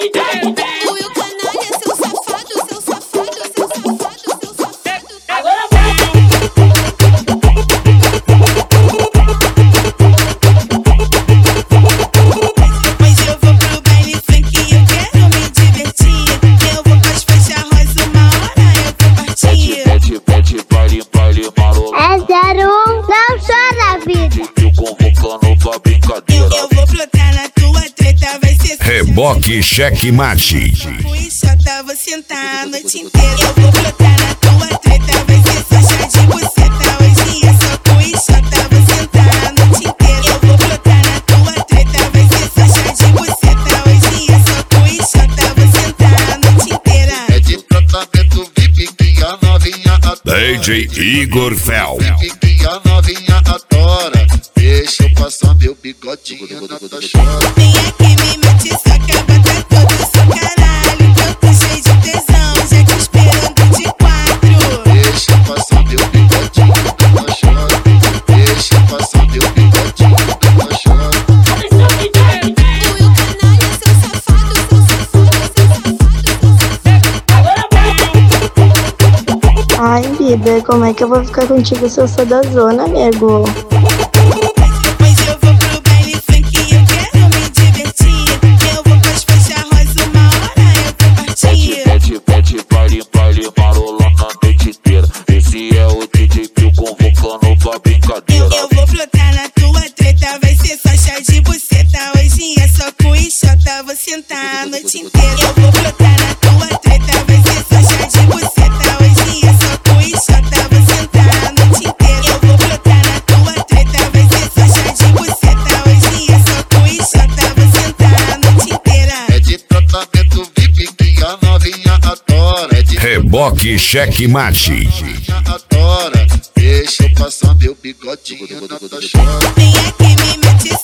Will Canalha, seu safado, seu safado, seu safado, seu safado. Agora vai! Hoje eu vou pro baile funk e eu quero me divertir. Eu vou pras fechar rosa, uma hora eu vou partir. Pede, baile, marolão. É 01, não chora, vida. Eu convocando pra brincadeira. Eu vou plotar na tua treta, vai ser Reboque Checkmate. o Ixota, vou sentar a noite inteira. Eu vou plotar na tua treta, vai ser só chá de buceta. Hoje é só com o Ixota, vou sentar a noite inteira. Eu vou plotar na tua treta, vai ser só chá de buceta. Hoje é só com o Ixota, vou sentar a noite inteira. É de tratamento VIP que a novinha adora. DJ Igor Fel. VIP que a novinha adora. Deixa eu passar meu bigodinho na tua chora. Vem aqui, me mete soca, bota todo o seu caralho. Que eu tô cheio de tesão, já te esperando de quatro. Deixa eu passar meu bigodinho na tua chora. Deixa eu passar meu bigodinho na tua chora. Will Canalha, seu safado, seu safado, seu safado, seu safado. Agora vai! Ai, vida, como é que eu vou ficar contigo se eu sou da zona, nego? Hoje eu vou pro baile funk e eu quero me divertir. Eu vou pras fechar rosa, uma hora eu vou partir. Pede, baile, marolão na noite inteira. Esse é o DJ Pio convocando pra brincadeira. Eu vou plotar na tua treta, vai ser só chá de buceta. Hoje é só com o Ixota, vou sentar a noite inteira. Eu vou plotar na tua treta, vai ser só chá de buceta. Hoje é só com o Ixota, vou sentar a noite inteira. Eu vou plotar na tua treta, vai ser só chá de buceta. Hoje é só com o Ixota, vou sentar a noite inteira. É de tratamento VIP que a novinha adora. É de Reboque Checkmate. novinha adora. Deixa eu passar meu bigodinho na tua chora. Vem aqui, me mete